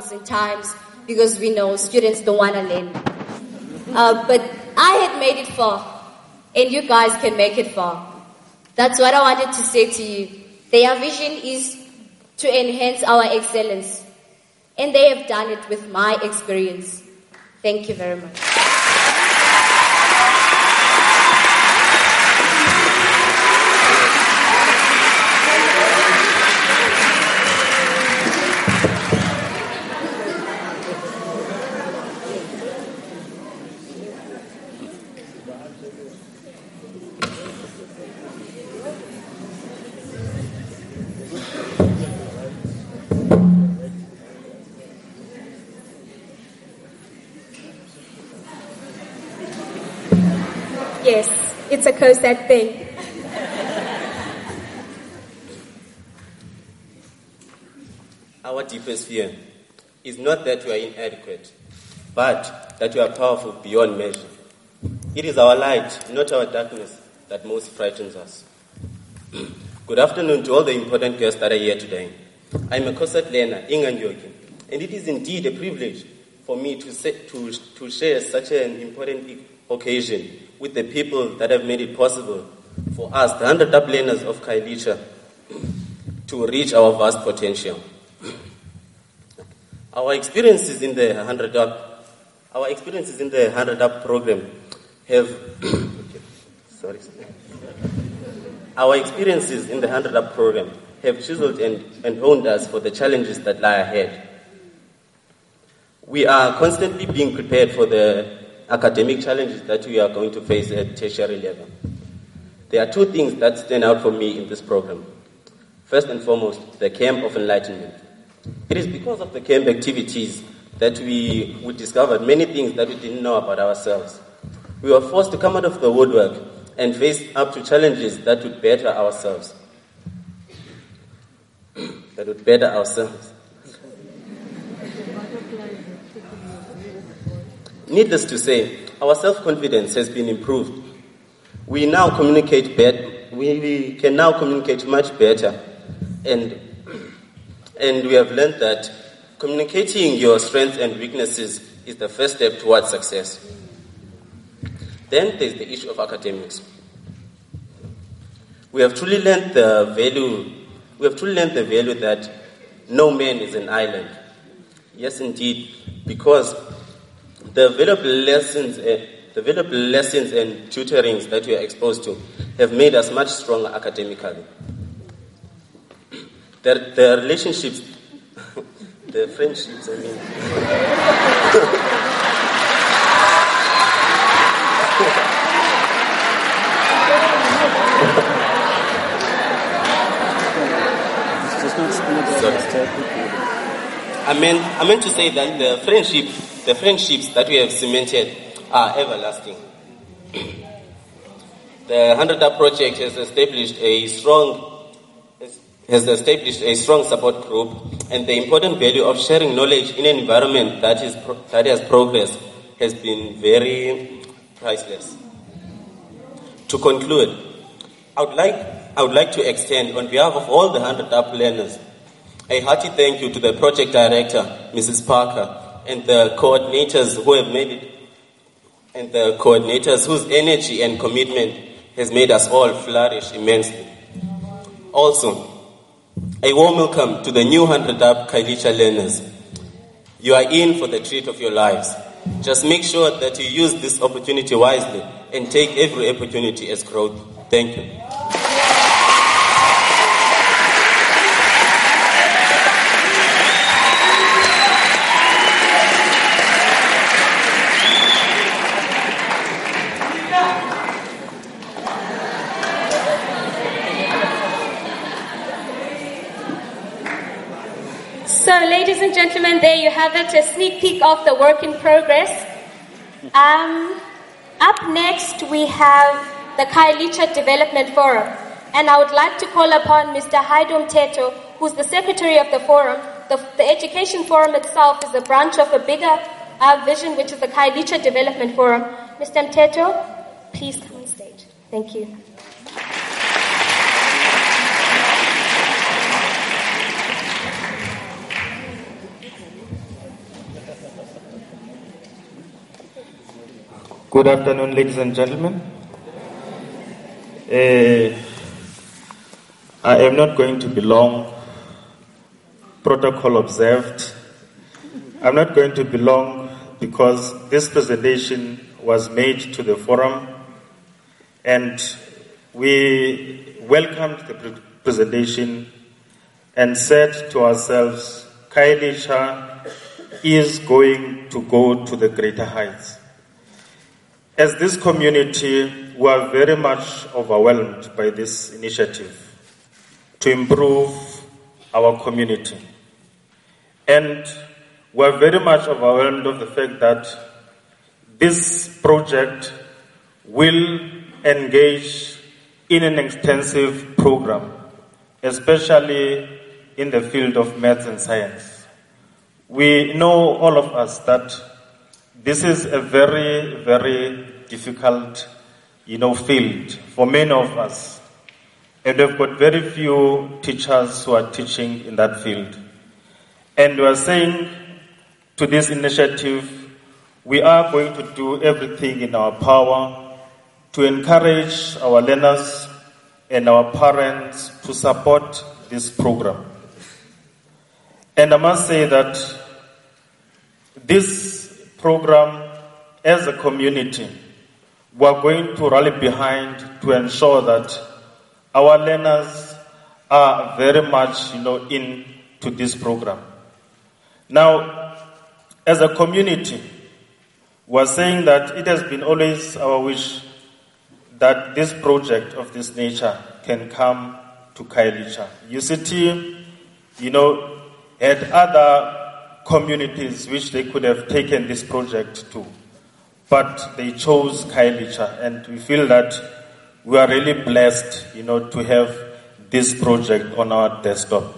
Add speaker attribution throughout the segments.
Speaker 1: in times because we know students don't want to learn. But I had made it far, and you guys can make it far. That's what I wanted to say to you. Their vision is to enhance our excellence, and they have done it with my experience. Thank you very much.
Speaker 2: Yes, it's a COSAT thing.
Speaker 3: Our deepest fear is not that we are inadequate, but that we are powerful beyond measure. It is our light, not our darkness, that most frightens us. Good afternoon to all the important guests that are here today. I'm a COSAT learner, Ingandyoki, and it is indeed a privilege for me to share such an important occasion with the people that have made it possible for us, the 100 UP learners of Khayelitsha, to reach our vast potential. Our experiences in the 100 UP program have Our experiences in the 100 UP program have chiseled and honed us for the challenges that lie ahead. We are constantly being prepared for the academic challenges that we are going to face at tertiary level. There are two things that stand out for me in this program. First and foremost, the Camp of Enlightenment. It is because of the camp activities that we discovered many things that we didn't know about ourselves. We were forced to come out of the woodwork and face up to challenges that would better ourselves. Needless to say, our self-confidence has been improved. We now communicate better. We can now communicate much better, and we have learned that communicating your strengths and weaknesses is the first step towards success. Then there's the issue of academics. We have truly learned the value that no man is an island. Yes, indeed, because the available lessons and tutorings that we are exposed to have made us much stronger academically. The relationships, the friendships, I meant to say that the friendships that we have cemented are everlasting. The 100 UP project has established a strong support group, and the important value of sharing knowledge in an environment that has progressed has been very priceless. To conclude, I would like to extend, on behalf of all the 100 UP learners, a hearty thank you to the project director, Mrs. Parker, and the coordinators who have made it, and the coordinators whose energy and commitment has made us all flourish immensely. Also, a warm welcome to the new 100 UP Khayelitsha learners. You are in for the treat of your lives. Just make sure that you use this opportunity wisely and take every opportunity as growth. Thank you.
Speaker 2: So, ladies and gentlemen, there you have it, a sneak peek of the work in progress. Up next, we have the Khayelitsha Development Forum. And I would like to call upon Mr. Haido Mteto, who's the secretary of the forum. The Education Forum itself is a branch of a bigger vision, which is the Khayelitsha Development Forum. Mr. Mteto, please come on stage. Thank you.
Speaker 4: Good afternoon, ladies and gentlemen. I am not going to be long. Protocol observed. I'm not going to be long because this presentation was made to the forum and we welcomed the presentation and said to ourselves, Khayelitsha is going to go to the greater heights. As this community, we are very much overwhelmed by this initiative to improve our community. And we are very much overwhelmed of the fact that this project will engage in an extensive program, especially in the field of maths and science. We know, all of us, that this is a very, very difficult, field for many of us. And we've got very few teachers who are teaching in that field. And we are saying to this initiative, we are going to do everything in our power to encourage our learners and our parents to support this program. And I must say that this program, as a community, we are going to rally behind to ensure that our learners are very much, into this program. Now, as a community, we are saying that it has been always our wish that this project of this nature can come to Khayelitsha. UCT, had other communities which they could have taken this project to, but they chose Khayelitsha, and we feel that we are really blessed, to have this project on our desktop.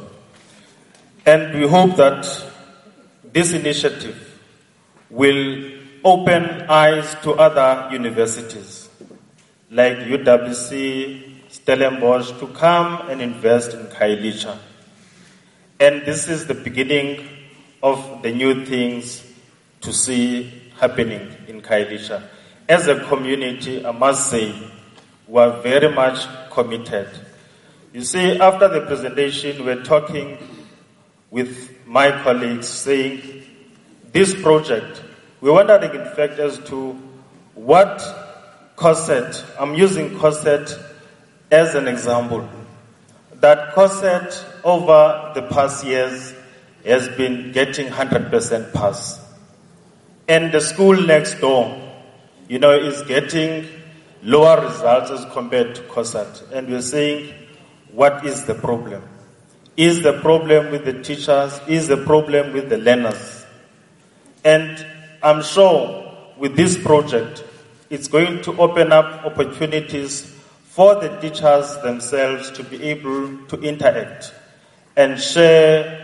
Speaker 4: And we hope that this initiative will open eyes to other universities like UWC, Stellenbosch, to come and invest in Khayelitsha. And this is the beginning of the new things to see happening in Khayelitsha. As a community, I must say, we are very much committed. You see, after the presentation, we're talking with my colleagues saying, this project, we wondered in fact as to what COSET, I'm using COSET as an example, that COSET over the past years has been getting 100% pass. And the school next door, is getting lower results as compared to COSAT. And we're saying, what is the problem? Is the problem with the teachers? Is the problem with the learners? And I'm sure with this project, it's going to open up opportunities for the teachers themselves to be able to interact and share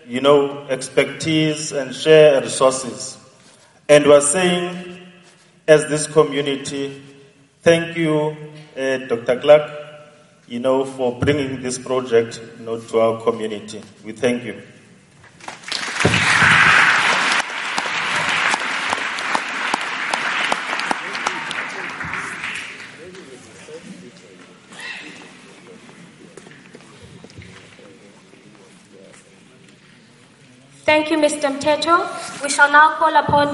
Speaker 4: expertise and share resources. And we're saying, as this community, thank you, Dr. Clark, for bringing this project, to our community. We thank you.
Speaker 2: Thank you, Mr. Mteto. We shall now call upon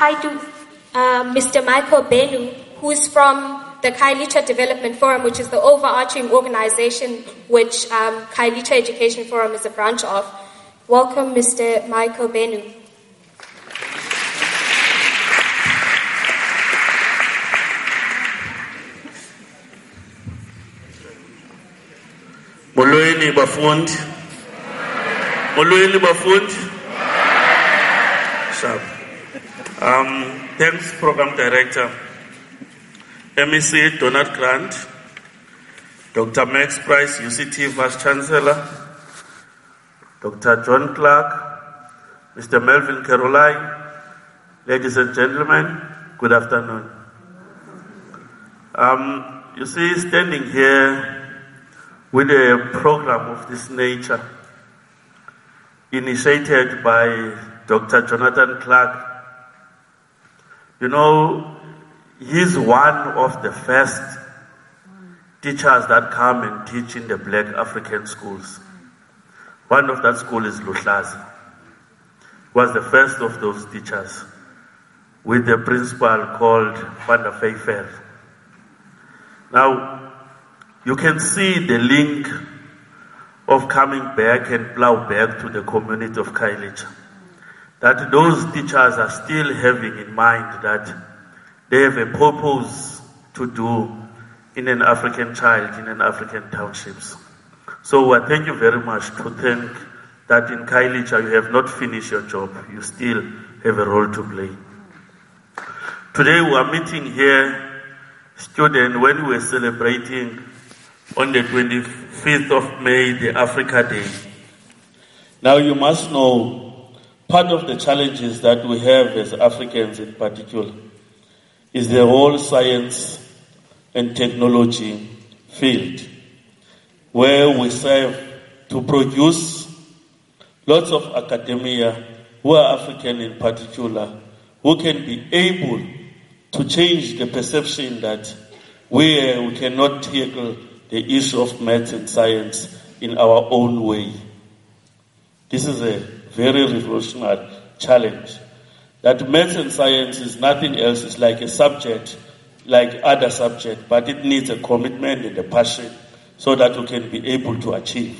Speaker 2: Mr. Michael Benu, who is from the Khayelitsha Development Forum, which is the overarching organization which Khayelitsha Education Forum is a branch of. Welcome, Mr. Michael Benu.
Speaker 5: Molweni bafundi. Molweni bafundi. Thanks, Program Director, MEC Donald Grant, Dr. Max Price, UCT Vice Chancellor, Dr. John Clark, Mr. Melvin Caroline, ladies and gentlemen, good afternoon. You see, standing here with a program of this nature, initiated by Dr. Jonathan Clark, he's one of the first teachers that come and teach in the black African schools. One of that school is Luhlazi. Was the first of those teachers with the principal called Van der Vijver. Now, you can see the link of coming back and plow back to the community of Khayelitsha. That those teachers are still having in mind that they have a purpose to do in an African child, in an African townships. So I thank you very much to think that in Khayelitsha you have not finished your job. You still have a role to play. Today we are meeting here students when we were celebrating on the 25th of May, the Africa Day. Now you must know, part of the challenges that we have as Africans in particular is the whole science and technology field, where we serve to produce lots of academia who are African in particular, who can be able to change the perception that we cannot tackle the issue of maths and science in our own way. This is a very revolutionary challenge. That maths and science is nothing else, it's like a subject, like other subjects, but it needs a commitment and a passion so that we can be able to achieve.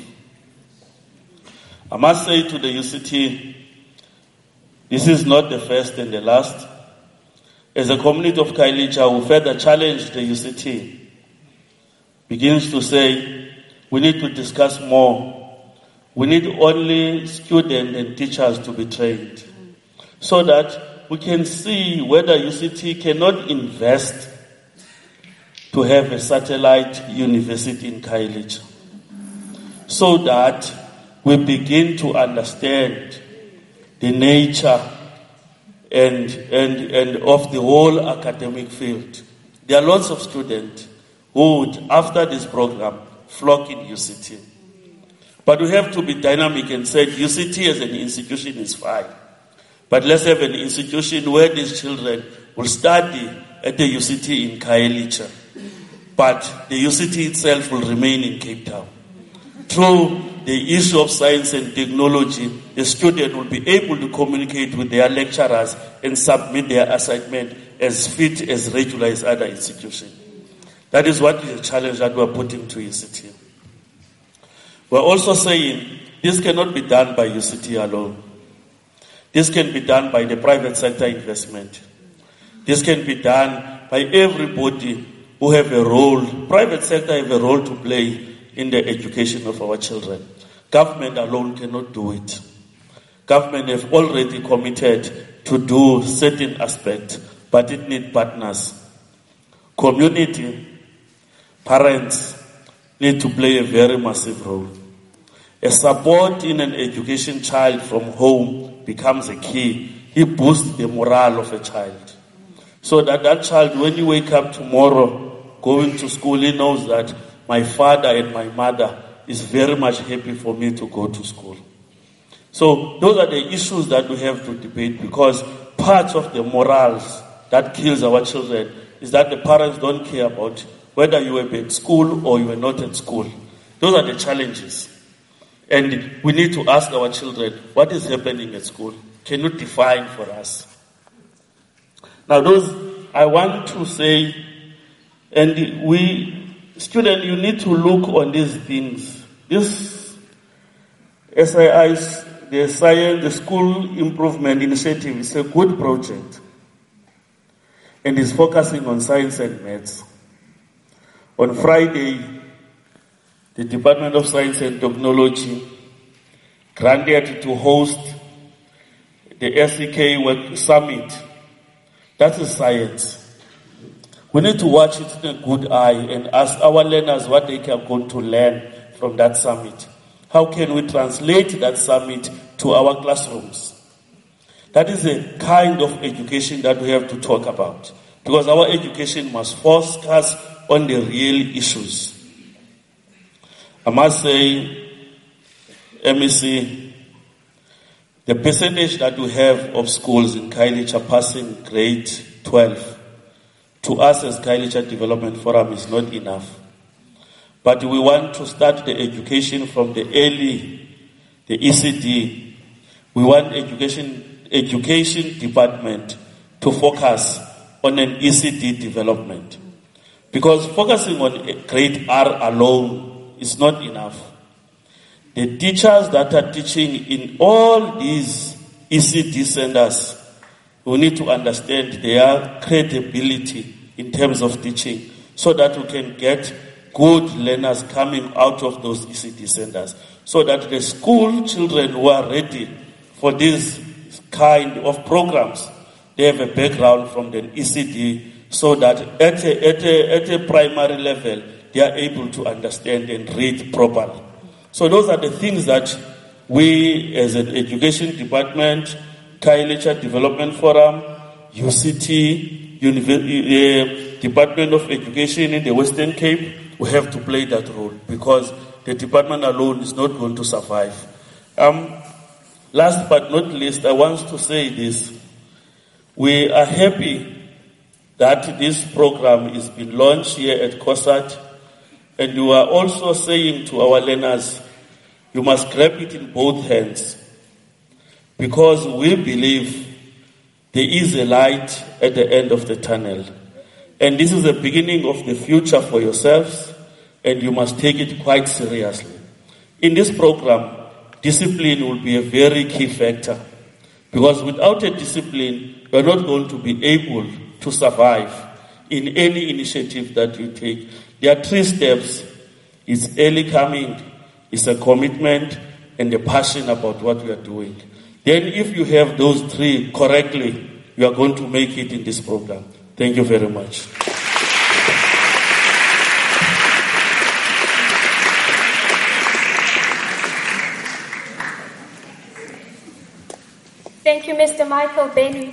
Speaker 5: I must say to the UCT, this is not the first and the last. As a community of Khayelitsha, we further challenge the UCT, begins to say, we need to discuss more. We need only students and teachers to be trained so that we can see whether UCT cannot invest to have a satellite university in Khayelitsha, so that we begin to understand the nature and of the whole academic field. There are lots of students who would, after this program, flock in UCT. But we have to be dynamic and say UCT as an institution is fine. But let's have an institution where these children will study at the UCT in Khayelitsha. But the UCT itself will remain in Cape Town. Through the issue of science and technology, the student will be able to communicate with their lecturers and submit their assignment as fit, as regular as other institutions. That is what is the challenge that we are putting to UCT. We're also saying this cannot be done by UCT alone. This can be done by the private sector investment. This can be done by everybody who have a role. Private sector have a role to play in the education of our children. Government alone cannot do it. Government have already committed to do certain aspects, but it needs partners. Community, parents need to play a very massive role. A support in an education child from home becomes a key. It boosts the morale of a child. So that that child, when you wake up tomorrow, going to school, he knows that my father and my mother is very much happy for me to go to school. So those are the issues that we have to debate, because part of the morals that kills our children is that the parents don't care about whether you were at school or you were not at school. Those are the challenges. And we need to ask our children, what is happening at school? Can you define for us? Now I want to say, and students, you need to look on these things. This SII's, the School Improvement Initiative, is a good project and is focusing on science and maths. On Friday, the Department of Science and Technology granted to host the SEK Work Summit. That is science. We need to watch it in a good eye and ask our learners what they are going to learn from that summit. How can we translate that summit to our classrooms? That is the kind of education that we have to talk about, because our education must focus on the real issues. I must say, MEC, the percentage that we have of schools in Khayelitsha passing grade 12 to us as Khayelitsha Development Forum is not enough. But we want to start the education from the early, the ECD. We want education department to focus on an ECD development. Because focusing on grade R alone is not enough. The teachers that are teaching in all these ECD centers, we need to understand their credibility in terms of teaching so that we can get good learners coming out of those ECD centers, so that the school children who are ready for this kind of programs, they have a background from the ECD, so that at a primary level, they are able to understand and read properly. So those are the things that we as an education department, Khayelitsha Development Forum, UCT, Department of Education in the Western Cape, we have to play that role, because the department alone is not going to survive. Last but not least, I want to say this. We are happy that this program is being launched here at COSAT, and we are also saying to our learners, you must grab it in both hands, because we believe there is a light at the end of the tunnel. And this is the beginning of the future for yourselves, and you must take it quite seriously. In this program, discipline will be a very key factor, because without a discipline, you are not going to be able to survive in any initiative that you take. There are 3 steps. It's early coming, it's a commitment, and a passion about what we are doing. Then if you have those 3 correctly, you are going to make it in this program. Thank you very much.
Speaker 2: Thank you, Mr. Michael Benny.